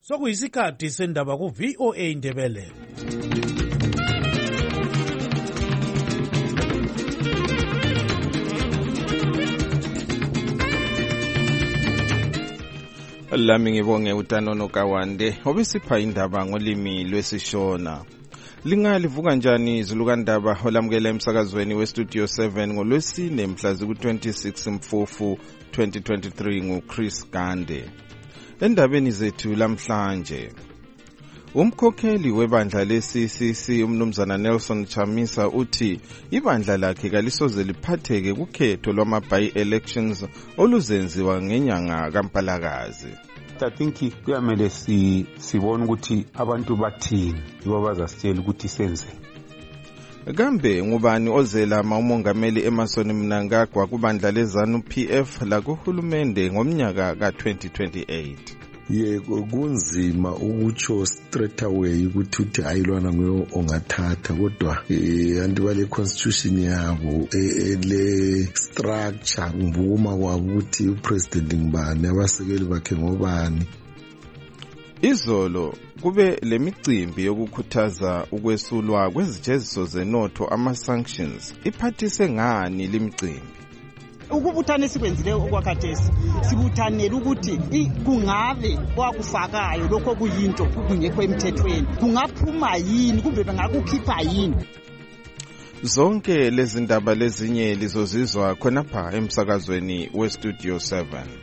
Sokuyisikhathi sendaba ku VOA Indebele. Lami ngibonge uTanono Kawande obisipha indaba ngolimi lwesishona. Lingalivuka njani izulukandaba olamukela emsakazweni weStudio 7 ngolwesine mhla ziku-26 Mfufu 2023 nguChris Gande. Endabeni zethu lamhlanje, umkhokheli webandla le-CCC umnumzana Nelson Chamisa uthi ibandla lakhe kalisoze liphatheke kukhetho lwama-by-elections oluzenziwa ngenyanga kaMpalakazi. I think kuyamele sibone ukuthi abantu bathini yibo bazasitshela ukuthi senze. Kambe ngubani ozela umongameli Emmerson Mnangagwa kubandla leZANU PF lakuhulumende ngomnyaka ka-2028? Yebo, kunzima ukutsho straight away ukuthi ayilwana nguye ongathatha, kodwa anti bale constitution yabo le structure ngivuma kwabo ukuthi upresident ngibani, abasekeli bakhe ngobani. Izolo kube lemicimbi yokukhuthaza ukwesulwa kwezijeziso zenotho ama-sanctions. Iphathise ngani limicimbi? Ukubuthana esikwenzile okwakhathesi sibuthanele ukuthi kungabe kwakufakayo lokho kuyinto kungekho emthethweni, kungaphuma yini kumbe bengakukhipha yini. Zonke lezi ndaba lezinye lizozizwa khonapha emsakazweni weStudio 7.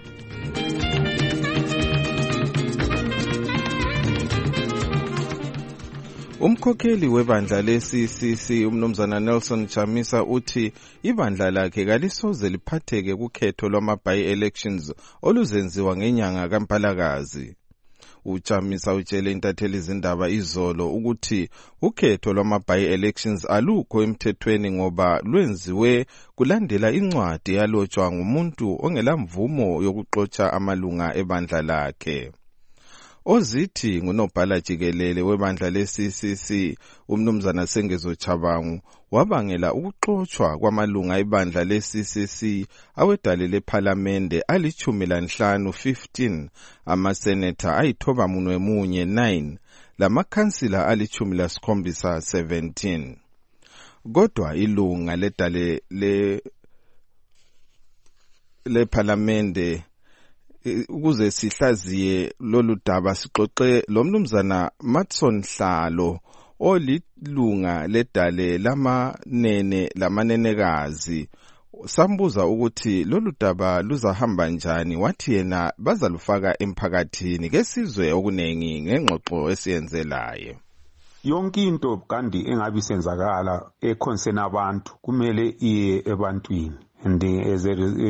Umkhokheli webandla le-CCC umnumzana Nelson Chamisa uthi ibandla lakhe kalisoze liphatheke kukhetho lwama-by-elections oluzenziwa ngenyanga kaMpalakazi. uChamisa utshele intatheli izindaba izolo ukuthi ukhetho lwama-by-elections alukho emthethweni ngoba lwenziwe kulandela incwadi yalotshwa ngumuntu ongelamvumo yokuxotsha amalunga ebandla lakhe. Ozithi ngunobhala jikelele webandla le-CCC umnumzana Sengezo Chabangu wabangela ukuxotshwa kwamalunga ebandla le-CCC awedale lephalamende ali-15 15, amaseneta ayi-91 9, lamakhansila ali-17 17. Kodwa ilunga ledale lephalamende ukuze sihlaziye lolu daba sixoxe lomnumzana Matson Hlalo olilunga ledale lamanenekazi. Sambuza ukuthi lolu daba luzahamba njani, wathi yena bazalufaka emphakathini. Ke sizwe okunengi ngengxoxo esiyenzelayo. Yonke into kandi engabe isenzakala econcern abantu kumele iye ebantwini. And as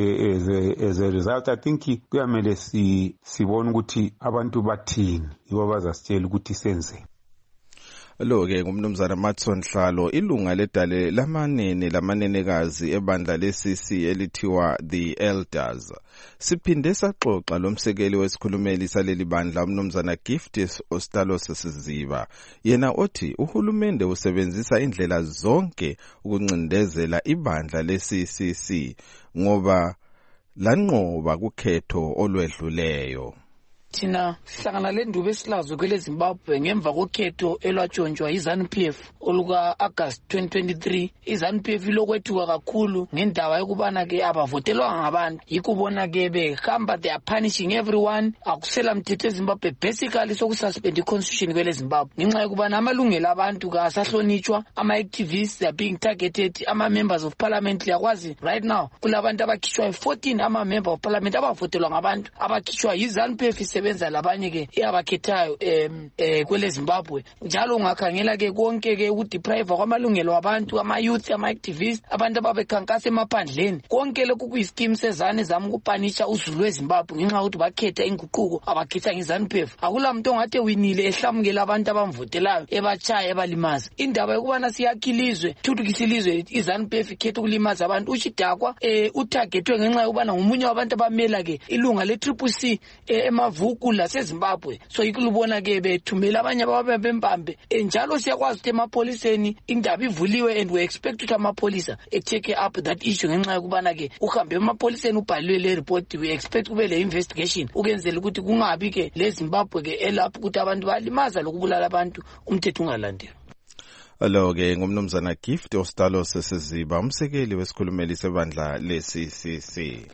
a result, I think kuyamele sibone ukuthi abantu bathini yibo bazasitshela ukuthi senze. Lo-ke ngumnumzana Matson Hlalo, ilunga ledale lamanenekazi ebandla le-CC elithiwa The Elders. Siphinde saxoxa lomsekeli wesikhulumeli saleli bandla umnumzana Gift Ostalos Siziba. Yena othi uhulumende usebenzisa indlela zonke ukuncindezela ibandla le-CCC ngoba lanqoba kukhetho olwedluleyo. Thina sihlangana lendubo esilazo kwele Zimbabwe ngemva kokhetho elwatshontshwa iZANU PF oluka August 2023. iZANU PF ilokwethuka kakhulu ngendaba yokubana ke abavotelwa ngabantu, yikubona ke behamba they are punishing everyone. Akusela mthetho eZimbabwe basically sokususpend iconstitution kwele Zimbabwe ngenxa yokubana amalungelo abantu kasahlonitshwa, ama-activists they are being targeted, ama-members of parliament liyakwazi right now kulabantu abakhishwa 14 ama-member of parliament abavotelwa ngabantu abakhishwa iZANU PF benza labanye ke eyabakhethayo kwele Zimbabwe. Njalo ungakhangela ke konke ke ukudeprive kwamalungelo abantu, ama-youth, ama-activists, abantu ababekhankasa emaphandleni, konke lokhu kuyischeme sezane zama ukupanisha uzulu weZimbabwe ngenxa yokuthi bakhetha inguquko abakhetha ngeZANU PF. Akula muntu ongathi winile ehlamukela abantu abamvotelayo ebachaya ebalimaza. Indaba yokubana siyakhilizwe thuthukisizwe iZANU PF ikhetha ukulimaza abantu uchidakwa utargetwe ngenxa yokubana ngumunye wabantu abamela ke ilunga le-CCC emavuko ukula seZimbabwe. So ikulubona ke bethumela abanye ababembambe njalo siyakwazi ukuthi emapoliseni indaba ivuliwe and we expect ukuthi amapolisa take up that issue ngenxa yokubana ke uhambe emapoliseni ubhalwe le report. We expect kube le investigation ukenzela ukuthi kungabi ke le Zimbabwe ke elapho ukuthi abantu balimaza lokubulala abantu umthetho ungalandeli. Alo-ke ngumnumzana Gift Ostalo Sesiziba, umsekeli wesikhulumeli sebandla le-CCC.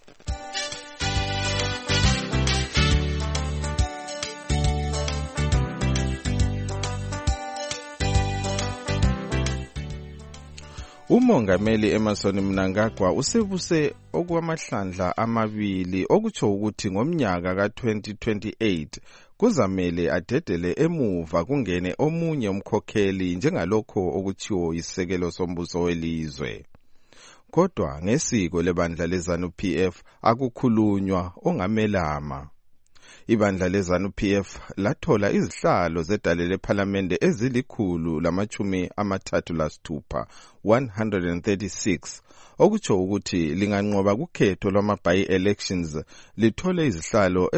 Umongameli Emmerson Mnangagwa usebuse okwamahlandla 2 okutsho ukuthi ngomnyaka ka-2028 kuzamele adedele emuva kungene omunye umkhokheli njengalokho okutshiwo isisekelo sombuso welizwe. Kodwa ngesiko lebandla leZANU-PF akukhulunywa ongamelama. Ibandla leZANU-PF lathola izihlalo zedale lephalamende ezili136 136 okutsho ukuthi linganqoba kukhetho lwama-by-elections lithole izihlalo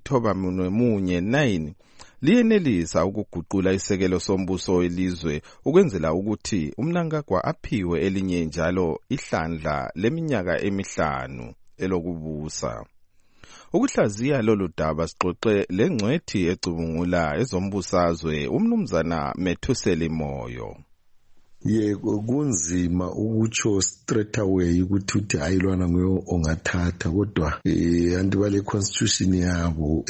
eziyithobamunye liyenelisa ukuguqula isekelo sombuso welizwe ukwenzela ukuthi uMnangagwa aphiwe elinye njalo ihlandla leminyaka 5 elokubusa. Ukuhlaziya lolu daba sixoxe lengcwethi ecubungula ezombusazwe umnumzana Methuseli Moyo. Yebo kunzima ukutsho straight away ukuthi ayilwana nguyo ongathatha kodwa andibale constitution yabo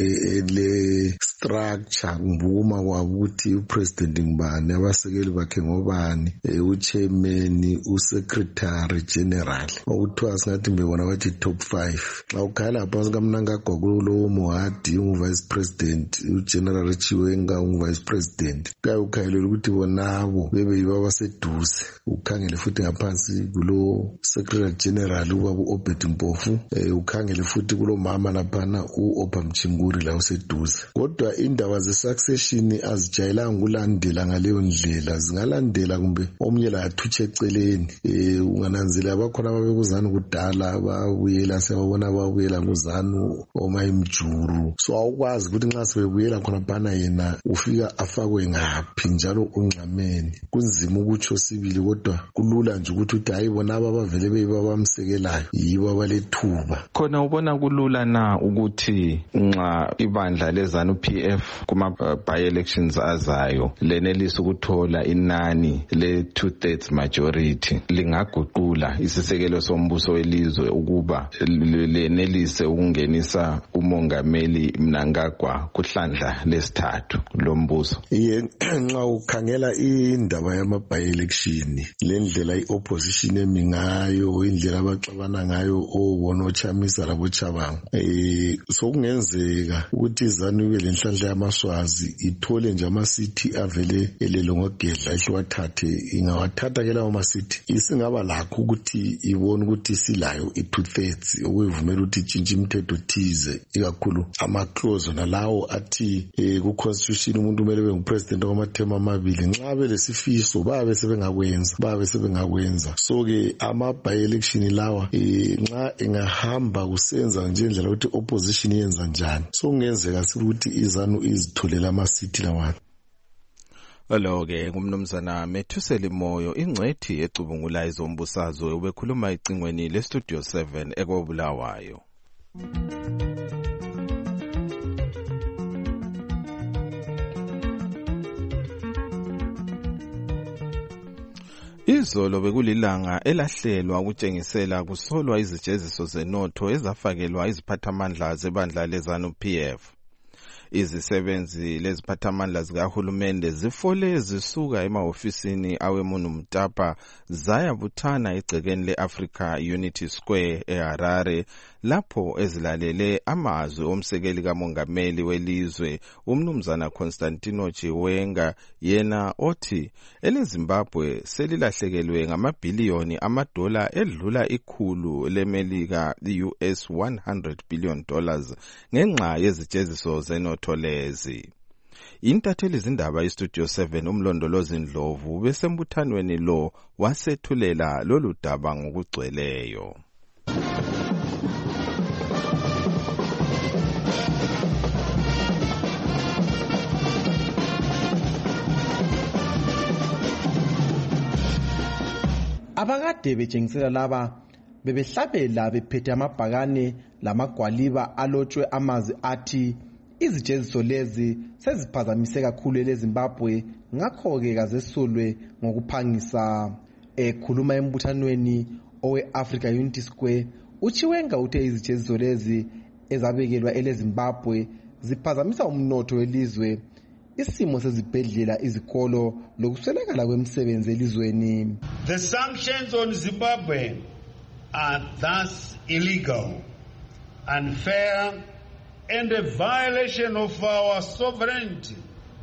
le structure ngibuma kwabo ukuthi upresident ngibani abasekeli bakhe ngobani uchairman usecretary general okuthiwa singathi mbebona bathi top 5 xa ukhala phansi kaMnangagwa kulo Mohadi vice president ugeneral Chiwenga vice president kayukhayelela ukuthi bonabo bebe yibabase duze ukhangele futhi ngaphansi kulo secretary general ubaba Obed Mpofu ukhangele futhi kulo mama laphana uOpha Mchinguri la useduze. Kodwa indaba ze-succession azijayelanga ukulandela ngaleyo ndlela, zingalandela kumbe omunye la athutshe eceleni. Ungananzela bakhona ababekuzana kudala babuyela sebabona babuyela kuzana omayimjuru, so awukwazi ukuthi nxa sebebuyela khona phana yena ufika afakwe ngaphi njalo ungxameni. Kunzima ukutsho sibili kodwa kulula nje ukuthi hayi bona abavele bebamsekelayo yibo abalethuba. Khona ubona kulula na ukuthi nxa ibandla leZANU-PF kuma by-elections azayo lenelisa ukuthola inani le 2/3 majority lingaguqula isisekelo sombuso welizwe ukuba lenelise ukungenisa umongameli Mnangagwa kuhlandla lesithathu lombuso? Nxa ukhangela indaba yama by-election lendlela i-opposition emingayo, indlela abaxabana ngayo obona oChamisa labo Chabangu, sokungenzeka ukuthi iZANU ibe lenhlanhla yamaswazi ithole nje amasithi avele elelo ngogedla ihlwathathe, ingawathatha ke lawo masithi isingaba lakho ukuthi ibone ukuthi silayo i2/3 okuvumela ukuthi itshintshe imithetho thize, ikakhulu ama-clause nalawo athi ku-constitution umuntu kumele ube ngupresident kwamathema amabili. Nxa belesifiso babe sebengakwenza. So ke ama by-election lawa nxa engahamba kusenza ngendlela ukuthi opposition yenza njani, so kungenzeka ukuthi iZANU izitholela amasithi lawana. Alo-ke ngumnumzana Methuseli Moyo, ingcwethi ecubungula izombusazwe, ubekhuluma icingweni leStudio 7 ekobulawayo. Izolo bekulilanga elahlelwa ukutshengisela kusolwa izijeziso zenotho ezafakelwa iziphathamandla zebandla leZANU-PF. Izisebenzi leziphathamandla zikahulumende zifole zisuka emahofisini aweMunu Mtapa zayabuthana egcekeni le-Africa Unity Square eHarare, lapho ezilalele amazwi omsekeli kamongameli welizwe umnumzana Constantino Chiwenga, yena othi eleZimbabwe selilahlekelwe ngamabhiliyoni $100 edlula ikhulu leMelika US $100 billion ngenxa yezijeziso zenotho lezi. Intatheli zindaba iStudio 7 umlondolozi Ndlovu besembuthanweni lo wasethulela lolu daba ngokugcweleyo. Abakade betshengisela laba bebehlabela bephethe amabhakane lamagwaliba alotshwe amazwi athi izijeziso lezi seziphazamise kakhulu eleZimbabwe ngakho-ke kazesulwe ngokuphangisa. Ekhuluma embuthanweni owe-Africa Unity Square, uChiwenga uthe izijeziso lezi ezabekelwa eleZimbabwe ziphazamisa umnotho welizwe, isimo sezibhedlela, izikolo lokuswelakala kwemisebenzi elizweni. The sanctions on Zimbabwe are thus illegal, unfair, and a violation of our sovereignty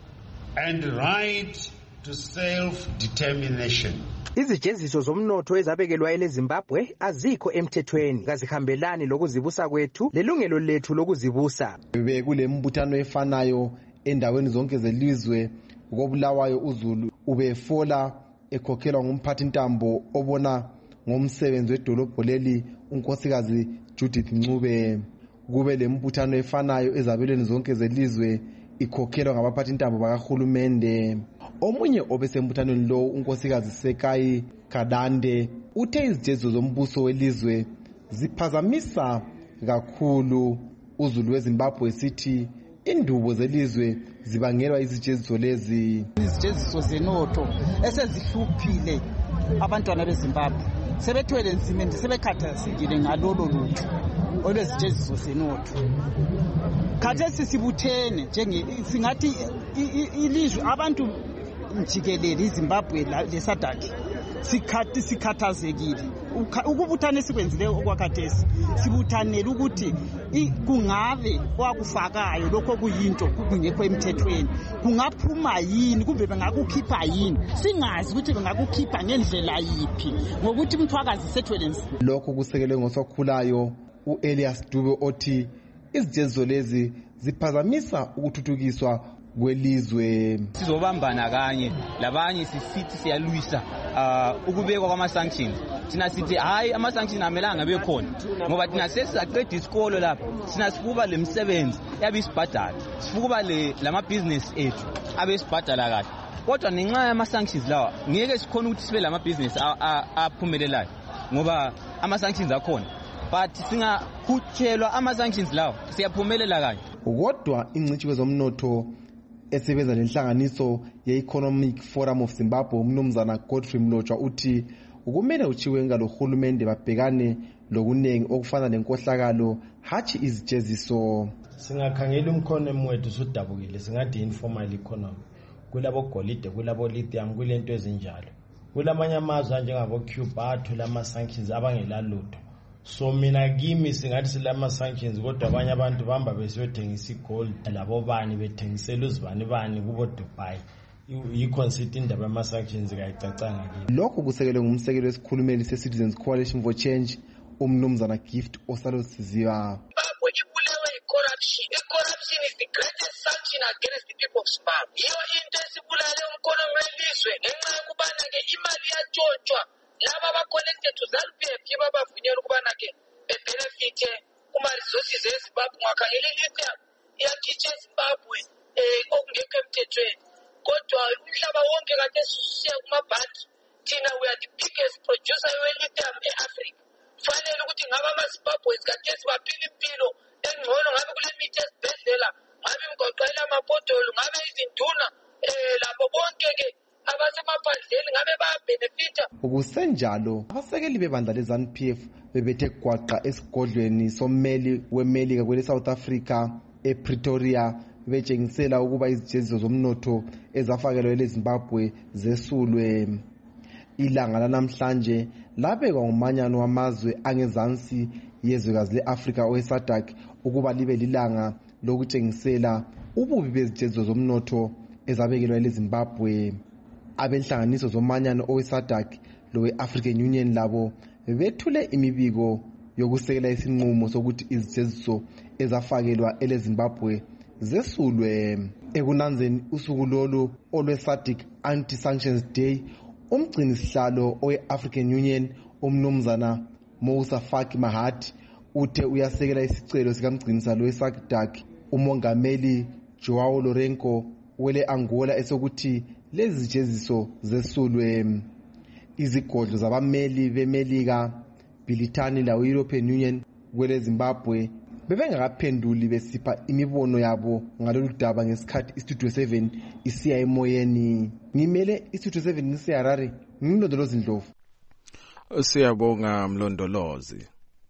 and right to self-determination. Izijeziso zomnotho ezabekelwa eleZimbabwe azikho emthethweni, kazihambelani lokuzibusa kwethu lelungelo lethu lokuzibusa. Bekule mbuthano efanayo endaweni zonke zelizwe, koBulawayo uZulu ubefola ekhokhelwa ngumphathi ntambo obona ngomsebenzi wedolobho leli unkosikazi Judith Ncube. Kube lembuthano efanayo ezabelweni zonke zelizwe ikhokhelwa ngabaphathi ntambo bakahulumende. Omunye obesembuthanweni lo unkosikazi Sekai Kadande uthe izijeziso zombuso welizwe ziphazamisa kakhulu uZulu weZimbabwe, sithi indubo zelizwe zibangelwa izijeziso lezi. Izijeziso zenotho esezihluphile abantwana beZimbabwe sebethwele nzima sebekhathazekile ngalolo lutho olwezijeziso zenotho. Khathesi sibuthene singathi ilizwe abantu jikelele iZimbabwe leSADC sikhathazekile. Ukubuthana esikwenzileyo okwakhathesi sibuthanele ukuthi kungabe wakufakayo lokho kuyinto kungekho emthethweni, kungaphuma yini kumbe bengakukhipha yini, singazi ukuthi bengakukhipha ngendlela yiphi ngokuthi umthwakazi sethwele nzima. Lokho kusekelwe ngosokhulayo uElias Dube othi izijeziso lezi ziphazamisa ukuthuthukiswa kwelizwe. Sizobambana kanye labanye sisithi siyalwisa ukubekwa kwama-sanctions. Thina sithi hayi ama-sanctions amelanga bekhona ngoba thina sesaqeda isikolo lapha, thina sifuba le misebenzi yabe isibhadala, sifuba lamabhizinesi ethu abe isibhadala kahle. Kodwa ngenxa yama-sanctions lawa ngeke sikhona ukuthi sibe lamabhizinesi aphumelelayo ngoba ama-sanctions akhona, but singakhutshelwa ama-sanctions lawa siyaphumelela kanye. Kodwa ingcitshi kwezomnotho esebenza lenhlanganiso ye-Economic Forum of Zimbabwe umnumzana Godfrey Mlotshwa uthi ukumele uChiwenga lohulumende babhekane lokunengi okufana nenkohlakalo hathi izijeziso. Singakhangela umkhono wethu usudabukile, singathi informal economy, kulabo golide, kulabo lithium, kulento ezinjalo. Kulamanye amazwe njengabo Cuba athola ama-sanctions abangela lutho. So mina kimi singathi silama sanctions kodwa abanye abantu bamba besiyothengiswa igold labo bani bethengisela uzibani kubo Dubai. Yiconsider indaba yama sanctions kayicacanga kimi. Lokho kusekelwe ngumsekeli wesikhulumeli seCitizens Coalition for Change umnumzana Gift Osalosiziwa. Corruption is the greatest sanction against the people of Zimbabwe. Yiyo into esibulale umkhono welizwe ngenxa yokubana ke imali yatshontshwa laba abacollected to ZANU-PF babavunyelwa ukubana ke bebenefite kuma-resources eZimbabwe. Ungakhangela ilithium iyakhitshwa eZimbabwe okungekho emthethweni, kodwa umhlaba wonke kade susiya kumabhanki. Thina we are the biggest producer we-lithium e-Africa. Kufanele ukuthi ngabe ama-Zimbabweans kade sibaphila impilo engcono, ngabe kule mithi esibhedlela, ngabe imgoqela amapotolo, ngabe izinduna labo bonke-ke abasemaphandleni ngabe bayabenefita. Ukusenjalo abasekeli bebandla leZANU-PF bebethe gwaqa esigodlweni sommeli weMelika kwele South Africa ePretoria betshengisela ukuba izijeziso zomnotho ezafakelwa eleZimbabwe zesulwe. Ilanga lanamhlanje labekwa ngumanyano wamazwe angezansi yezwekazi leAfrika oweSADC ukuba libe lilanga lokutshengisela ububi bezijeziso zomnotho ezabekelwa eleZimbabwe. Abenhlanganiso zomanyano oweSADC lowe-African Union labo bethule imibiko yokusekela isinqumo sokuthi izijeziso ezafakelwa eleZimbabwe zesulwe. Ekunanzeni usuku lolu olwe-SADC Anti-Sanctions Day, umgcini sihlalo owe-African Union umnumzana Mousa Faki Mahathi uthe uyasekela isicelo sikamgcini sihlalo we-SADC umongameli Joao Lourenco wele Angola esokuthi lezi zijeziso zesulwe. izigodlo zabameli bemelika Britani la European Union kwele Zimbabwe bebengakaphenduli besipha imibono yabo ngalolu daba ngesikhathi iStudio 7 isiya emoyeni. Ngimele iStudio 7 ngiseHarare, ngilondolozi Ndlovu. Siyabonga Mlondolozi.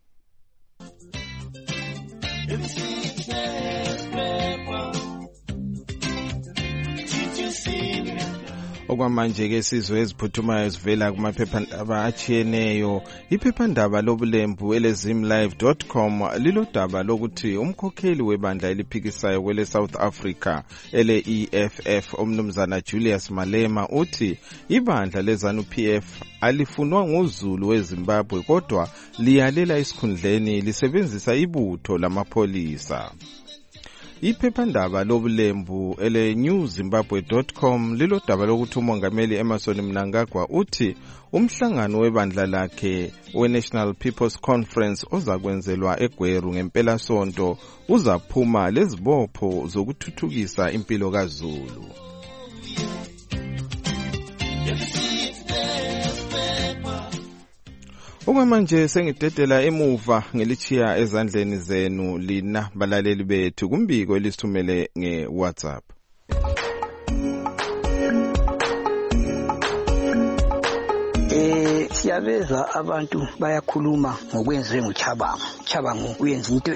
Okwamanje ke sizwe eziphuthumayo ezivela kumaphephandaba achiyeneyo. Iphephandaba lobulembu elezimlive.com lilodaba lokuthi umkhokheli webandla eliphikisayo kwele South Africa ele-EFF umnumzana Julius Malema uthi ibandla leZANU-PF alifunwa nguZulu weZimbabwe kodwa liyalela isikhundleni lisebenzisa ibutho lamapholisa. Iphephandaba lobulembu ele-newzimbabwe.com lilodaba lokuthi umongameli Emmerson Mnangagwa uthi umhlangano webandla lakhe we-National People's Conference ozakwenzelwa eGweru ngempela sonto uzaphuma lezibopho zokuthuthukisa impilo kaZulu. Okwamanje sengidedela emuva ngelichiya ezandleni zenu lina balaleli bethu kumbiko elisithumele ngeWhatsApp. Siyabeza abantu bayakhuluma ngokwenziwe nguChabangu. Chabangu uyenza into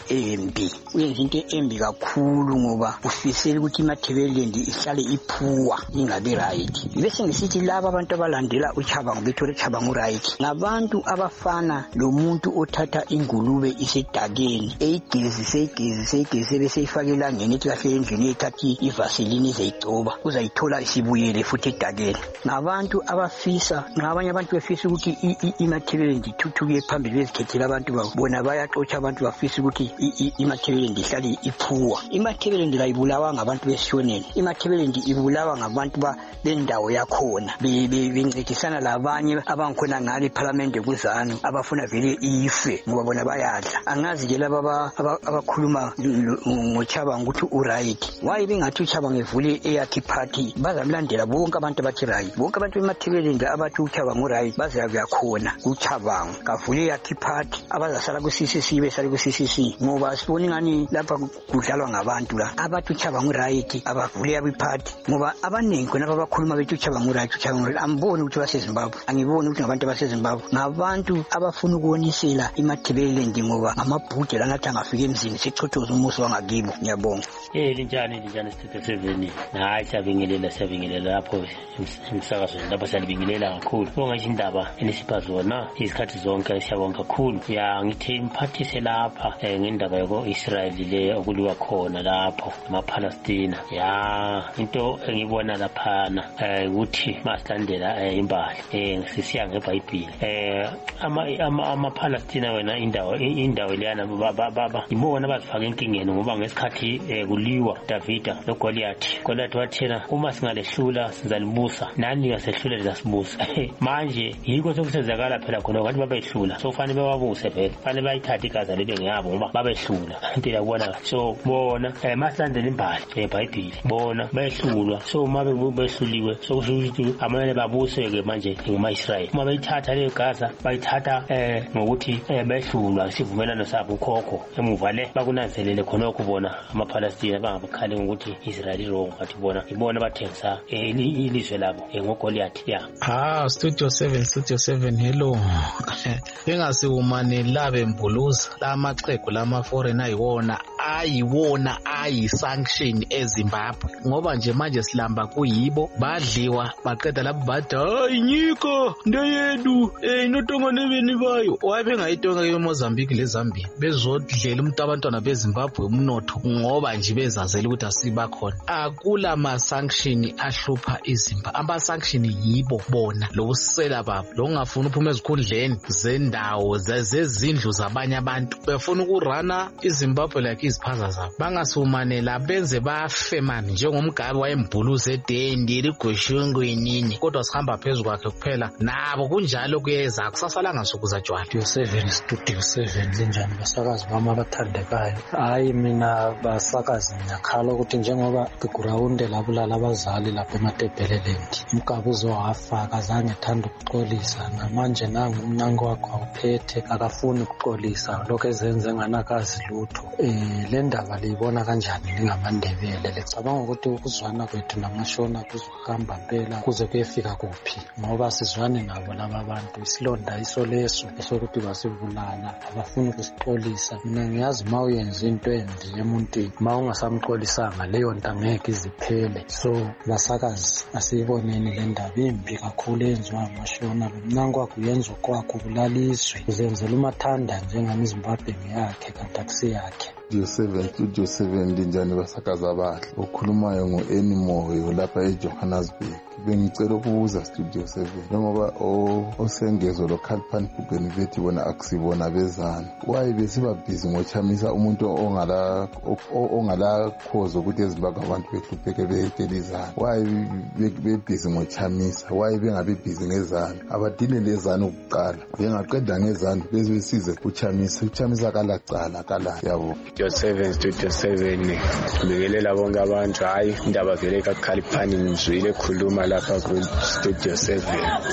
embi kakhulu ngoba ufisela ukuthi iMatabeleland ihlale iphuwa ingabe right. Bese ngisithi laba abantu abalandela uChabangu bethole Chabangu right ngabantu abafana lomuntu othatha ingulube isedakeni eyigezi bese ifakela ngenithi kahle endlini ethathi ivaseline izayigcoba uzayithola isibuyele futhi edakeni. Ngabantu abafisa ngabanye abantu befisa ukuthi iMatabeleland ithuthuke phambili bezikhethela abantu babona bayaxotsha abantu bafisa ukuthi iMatabeleland ihlale iphuwa. iMatabeleland ayibulawa ngabantu besishoneni. iMatabeleland ibulawa ngabantu bendawo yakhona bencedisana labanye abangikhona ngale eParliament kuzanu abafuna vele ife ngoba bona bayadla. Angazi ke laba abakhuluma ngoChabangu ukuthi uright. Why bengathi uChabangu evule eyakhe party bazamlandela bonke abantu abathi right. Bonke abantu beMatabeleland abathi uChabangu right bazayakhona uChabangu kavule yakhe party abazasala ku-CCC besale ku-CCC ngoba sibona ngani lapha kudlalwa ngabantu la abathi uChabangu right abavule yabo party ngoba abaningi khona abakhuluma bethi uChabangu right amboni ukuthi baseZimbabwe angiboni ukuthi ngabantu baseZimbabwe ngabantu abafuna ukuwonisela iMatabeleland ngoba ngamabhude lanathi angafika emzini sichothoza umuso wangakibo. Ngiyabonga. Linjani Studio 7 hayi siyabingelela lapho emsakazweni lapho siyabingelela kakhulu bonke indaba enisipha zona izikhathi zonke siyabonga kakhulu. Ngithi imphathise lapha ngendaba yako-Israel le okuliwa khona lapho amaPalestina. Into engibona laphana ukuthi masilandela imbali sisiya ngeBhayibhili amaPalestina wena indawo leyana baba ibona bazifaka enkingeni ngoba ngesikhathi kuliwa Davida noGoliath wathena uma singalehlula sizalibusa nani ngasehlula lasibusa. Manje yiko sokusenzakala phela khona ukuthi babehlula so fanele bewabuse phela fanele bayithathe igazi lebe ngiyabo ngoba babehlula into yakubona so bona masilandela imbali eBhayibhili bona behlulwa so uma behluliwe so kusho ukuthi amanye babuseke manje ngamaIsrael uma bayithatha le Gaza bayithatha ngokuthi behlulwa isivumelano sabo ukhokho emuva le bakunanzelele khona ukubona amaPalestina bangabukhali ngokuthi Israel wrong bathi ibona bathengisa ilizwe labo ngoGoliath. Studio 7 hello. Engasiwumane labe mbuluza lamaxhegu lama-foreign ayiwona ayi-sanction eZimbabwe ngoba nje manje silamba kuyibo badliwa baqeda lapho bathi hayi nyiko ndeyedu inotonga nebeni bayo wabengayitonga eMozambique leZambia bezodlela umuntu abantwana beZimbabwe umnotho ngoba nje bezazela ukuthi asibakhona. Akula ma-sanction ahlupha iZimbabwe ama-sanction yibo bona lokusela babo lokungafuna uphuma ezikhundleni zendawo zezindlu zabanye abantu befuna ukurana iZimbabwe like iziphaza zabo bangasumanela benze bafe mani njengomgabi wayembhuluza edendi ligweshungwinini kodwa sihamba phezu kwakhe kuphela nabo kunjalo kuyeza kusasalanga nsuku zatshwala. Studio 7 linjani basakazi bami abathandekayo? Hayi mina basakazi ngiyakhala ukuthi njengoba kugrawunde labulala abazali lapha ematebheleland umgabi uzowafa akazange ethanda ukuxolisa namanje nangu umnyango wakho awuphethe akafuni ukuxolisa lokho ezenze enganakazi lutho. Le ndaba liyibona kanjani ningamaNdebele? Lecabanga ukuthi ukuzwana kwethu namashona kuzohamba mpela kuze kuyefika kuphi ngoba sizwane nabo laba bantu isilonda isoleso esokuthi basibulala abafuni ukusixolisa. Mina ngiyazi ma uyenza into embi emuntwini ma ungasamxolisanga leyo nto angeke iziphele. So basakazi asiyiboneni le ndaba imbi kakhulu eyenziwa amashona lo mnyango wakho uyenza okwakho kulaliswe uzenzela umathanda njengami iZimbabwe ngeyakhe kanti akusiyakhe. Studio 7 linjani basakazi abahle okhulumayo ngo-Enimoyo lapha eJohannesburg. Bengicela ukubuza Studio 7 njengoba osengezo loKhalipani Pugeni bethi bona akusibona bezana waye besiba busy ngochamisa umuntu ongala cause ukuthi eZimbabwe abantu behlupheke bekelizana waye bebusy ngochamisa waye bengabe busy ngezana abadile lezana ukuqala bengaqeda ngezana bezisize uchamisa kalacala kala yabo. Studio 7 sibekelela bonke abantu hayi indaba vele kaKhalipani ngizwile ekhuluma lapha ku-Studio 7.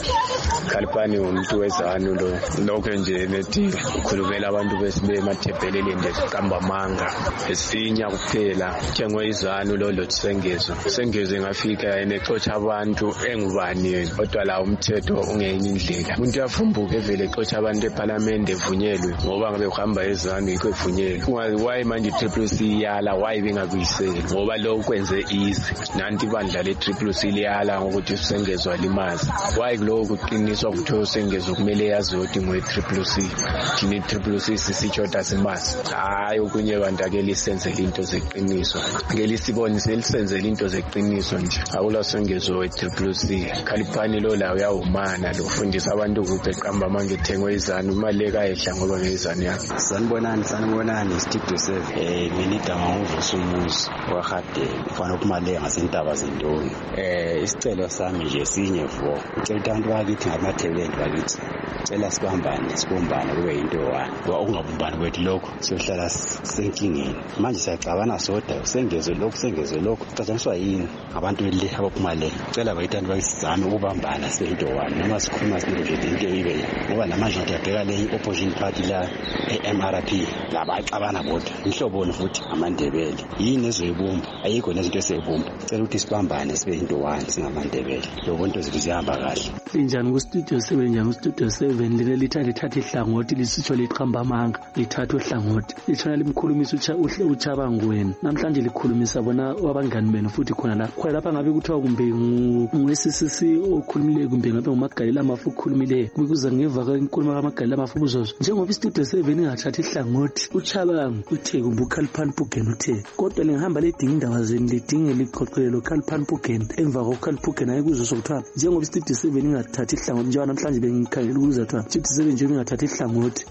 Khalipani umuntu wezanu lo lokho nje nethi ukhulumela abantu bemathebheleleni esiqamba manga esinya kuphela njengwe izanu lo sengezo engafika enexotsha abantu engubani kodwa la umthetho ungenye indlela umuntu yafumbuka evele exotsha abantu eParliament evunyelwe ngoba ngabe uhamba ezanu yikho evunyelwe. Why manje i-CCC iyala why bengabuyiseli ngoba lo kwenze easy nanti ibandla le-CCC liyala ukuthi usengezwa limazi why lokho kuqiniswa ukuthi usengezwa kumele yazi ukuthi ngoyi-CCC thina i-CCC sisitshoda simazi hayi okunye bantu ake lisenzele into zeqiniso ake lisibonise lisenzele into zeqiniso nje akula sengezwa we-CCC. Khalipani lo la uyawumana lo ufundisa abantu ukuthi eqamba manje ethengwe izanu imali ekayehla ngoba ngezanu yakhe. Sanibonani Studio 7 mina igama nguvusa umuzi wahade ufana ukumale ngasentaba zentoni. Isicelo sami nje sinye vo ngicela abantu bakithi ngamathebelendi bakithi cela sibumbane kube into one ngoba ukungabumbani kwethu lokho siyohlala senkingeni manje siyacabana soda sengezwe lokho kucatshaniswa yini abantu bele abaphuma le cela bayithanda bayisizame ukubambana sibe into one noma sikhuluma sinike into ibe ngoba namanje ngiyabheka le opposition party la eMRP laba axabana bodwa inhloboni futhi amaNdebele yini ezoyibumba ayikho nezinto eseyibumba cela ukuthi sibambane sibe into one singamaNdebele lokho into zethu zihamba kahle. Linjani ku-Studio 7 njani ku-Studio 7 lile lithatha ihlangothi lisitsho liqhamba amanga lithatha uhlangothi litshona limkhulumisa uChabangu wena namhlanje likhulumisa bona wabangani benu futhi khona lapha ngabe kuthiwa kumbe ngu-CCC okhulumileyo kumbe ngabe nguMagalela Mafu okhulumileyo kuza ngeva inkulumo kaMagalela Mafu buzozo njengoba i-Studio 7 ingathatha ihlangothi uChabangu uthe kumbe uKhalipani Pugeni uthe kodwa lingihamba lidinga indaba zenu lidinge liqoqelelo uKhalipani Pugeni emva koKhalipani Pugeni ayekuzo kuthiwa njengoba i-Studio 7 ingathatha ihlangothi njengoba namhlanje bengikhangela ukuza kuthiwa i-Studio 7 nje ingathatha ihlangothi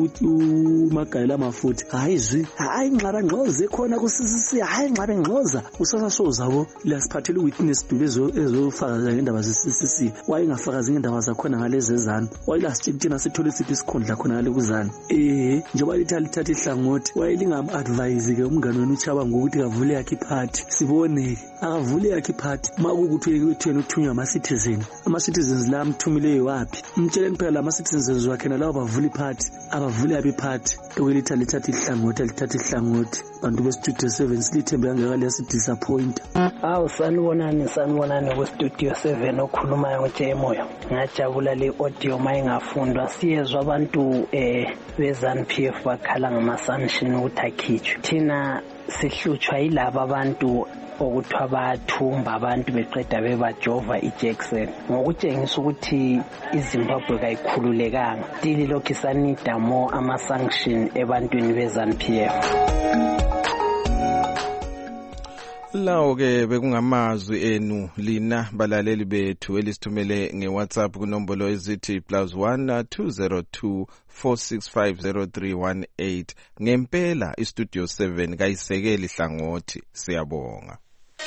uMagalela Mafu hayi nxaba ngxoze khona ku-CCC hayi nxaba ngxoza usasazabo lasiphathela uwitness dube ezofakaza ngendaba ze-CCC wayengafakazi ngendaba zakhona ngalezi ezana wayelasitshina sithole sithi isikhundla khona ngale kuzana njengoba lithatha ihlangothi wayelingam-advise-ke umngane wenu uChabangu ukuthi kavule yakhe iphathi sibone akavule yakhe iphathi makukuthi wena uthunywa ama-citizens la amthumileyo waphi mtsheleni phela ama-citizens wakhe nalawo bavula iphathi abavule yabi iphathi lithatha ihlangothi bantu beStudio 7 silithembe kangaka liyasi-disappoint. Sanibonani kweStudio 7 okhulumayo ngoJemoyo ngajabula le audio mayingafundwa siyezwa abantu be-ZANU-PF bakhala ngama-sanction ukuthi akhitshwe thina sihlutshwa yilaba abantu okuthiwa bathumba abantu beqeda bebajova iJackson ngokutshengisa ukuthi iZimbabwe kayikhululekanga dili lokhu isanida more ama-sanction ebantwini be-ZANU-PF. Lawo ke bekungamazwi enu lina balaleli bethu elisithumele ngeWhatsApp kunombolo ezithi +1 202 4650318 ngempela istudio 7 kayisekeli hlangothi siyabonga.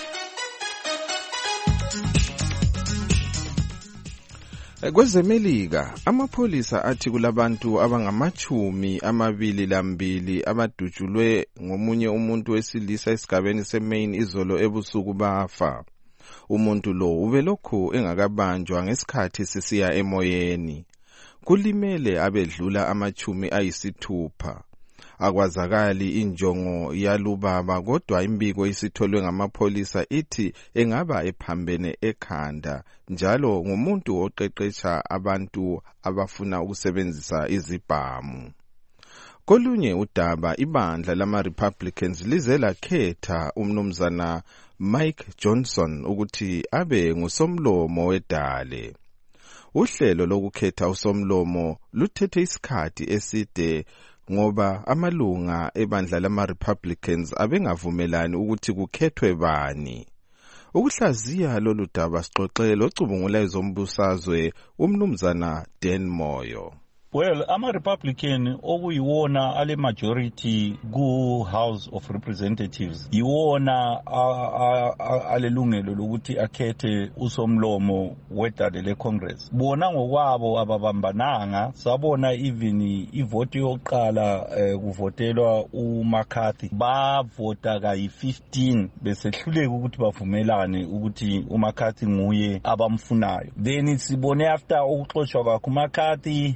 Kwezemelika amapholisa athi kulabantu abangama-22 abadutshulwe ngomunye umuntu wesilisa esigabeni seMaine izolo ebusuku bafa. Umuntu lo ubelokhu engakabanjwa ngesikhathi sisiya emoyeni. Kulimele abedlula ama-60. Akwazakali injongo yalubaba kodwa imbiko isitholwe ngamapholisa ithi engaba ephambene ekhanda njalo ngumuntu oqeqesha abantu abafuna ukusebenzisa izibhamu. Kolunye udaba ibandla lama-Republicans lize lakhetha umnumzana Mike Johnson ukuthi abe ngusomlomo wedale. Uhlelo lokukhetha usomlomo luthethe isikhathi eside ngoba amalunga ebandla lama-Republicans abengavumelani ukuthi kukhethwe bani. Ukuhlaziya lolu daba sixoxe locubungula ezombusazwe umnumzana Dan Moyo. Well, ama-Republican okuyiwona ale majority ku-House of Representatives yiwona alelungelo lokuthi akhethe usomlomo wedale le-Congress. Bona ngokwabo ababambananga, sabona even ivoti yokuqala kuvotelwa uMcCarthy bavota kayi-15 besehluleka ukuthi bavumelane ukuthi uMcCarthy nguye abamfunayo. Then sibone after ukuxoshwa kwakhe uMcCarthy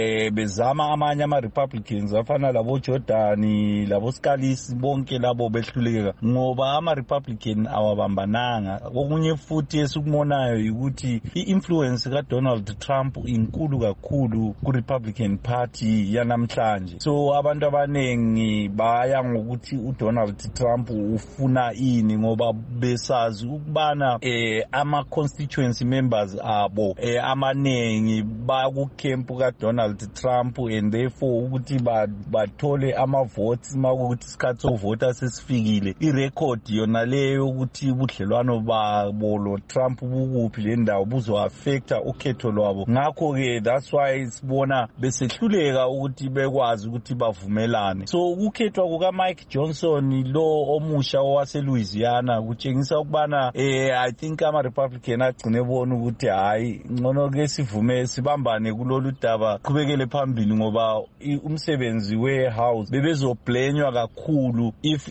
bezama amanye ama-Republicans afana labo Jordan labo Scalise bonke labo behluleka ngoba ama-Republican awabambananga. Okunye futhi esikubonayo ukuthi i-influence kaDonald Trump inkulu kakhulu ku-Republican Party yanamhlanje. So abantu abanengi baya ngokuthi uDonald Trump ufuna ini ngoba besazi ukubana ama-constituency members abo amanengi bakukhempu kaDonald Trump and therefore ukuthi bathole ama-votes makuthi isikhathi sokuvota sesifikile. I-record yona leyo ukuthi ubudlelwano babo lo Trump bukuphi le ndawo buzo-affecta ukhetho lwabo. Ngakho-ke that's why sibona besehluleka ukuthi bekwazi ukuthi bavumelane. So ukukhethwa kukaMike Johnson lo omusha owase-Louisiana kutshengisa ukubana I think ama-Republican agcine bona ukuthi hayi ngcono-ke sivume sibambane kulolu daba qhubekele phambili ngoba umsebenzi we-house bebezoblenywa kakhulu if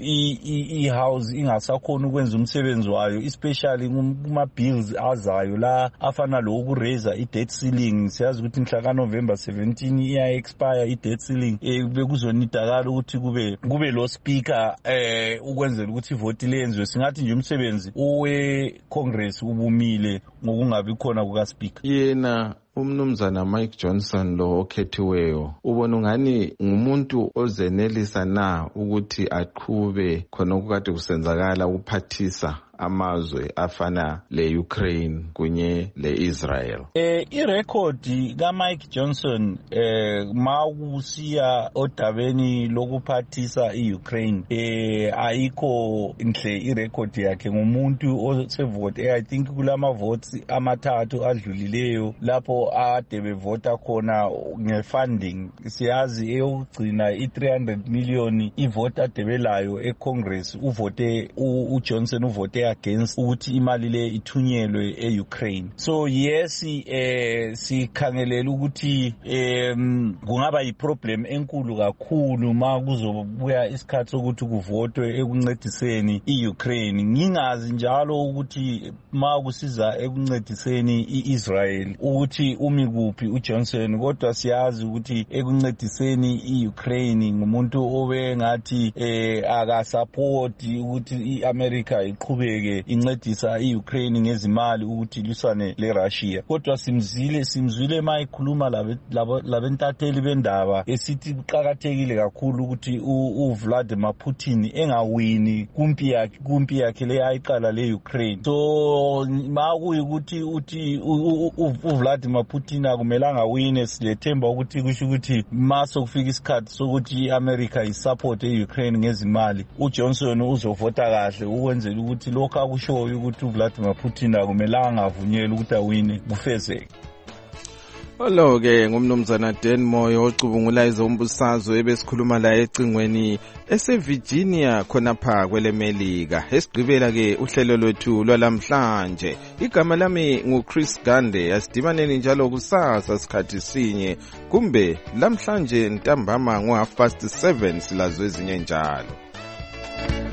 i-house ingasakhona ukwenza umsebenzi wayo, especially kuma-bills azayo la afana lo ukuraise i-debt ceiling. Siyazi ukuthi mhla kaNovember 17 iya-expire i-debt ceiling. Bekuzonidakala ukuthi kube lo speaker ukwenzela ukuthi ivoti lenziwe. Singathi nje umsebenzi owe-Congress ubumile ngokungabi khona kuka-speaker. Yena umnumzana Mike Johnson lo okhethiweyo ubona ngani ngumuntu ozenelisa na ukuthi aqhube khona okukade kusenzakala ukuphathisa amazwe afana le-Ukraine kunye le-Israel? I-record kaMike Johnson mawusiya odabeni lokuphathisa i-Ukraine ayikho inhle i-record yakhe. Ngumuntu osevote I think kulama votes amathathu adlulileyo lapho ade bevota khona nge-funding. Siyazi eyokugcina i-300 million ivota adebelayo e-Congress uvote uJohnson uvote against ukuthi imali le ithunyelwe e-Ukraine. So yes sikhangelela ukuthi kungaba yi-problem enkulu kakhulu ma kuzobuya isikhathi sokuthi kuvotwe ekuncediseni i-Ukraine. Ngingazi njalo ukuthi ma kusiza ekuncediseni i-Israel ukuthi umi kuphi uJohnson, kodwa siyazi ukuthi ekuncediseni i-Ukraine ngumuntu obe ngathi akasupport ukuthi i-America iqhubeke ke incedisa iUkraine ngezimali ukuthi ilisane leRussia. Kodwa simzwile mayikhuluma labentatheli bendaba esithi kuqhakathekile kakhulu ukuthi uVladimir Putin engawini kumpi yakhe le ayiqala leUkraine. So makuyikuthi uVladimir Putin akumelanga wine, silethemba ukuthi kusho ukuthi maso kufika isikhathi sokuthi iAmerica isupport eUkraine ngezimali, uJohnson uzovota kahle ukwenzela ukuthi lokho akushoyo ukuthi uVladimir Putin akumelanga avunyelwe ukuthi awine kufezeke. Olo-ke ngumnumzana Dan Moyo ocubungula ezombusazwe ebesikhuluma la ecingweni eseVirginia khonapha kwelemelika. Esigqibela-ke uhlelo lwethu lwalamhlanje. Igama lami nguChris Gande. Asidibaneni njalo kusasa sikhathi sinye kumbe lamhlanje ntambama ngo 7:30 silazwe ezinye njalo.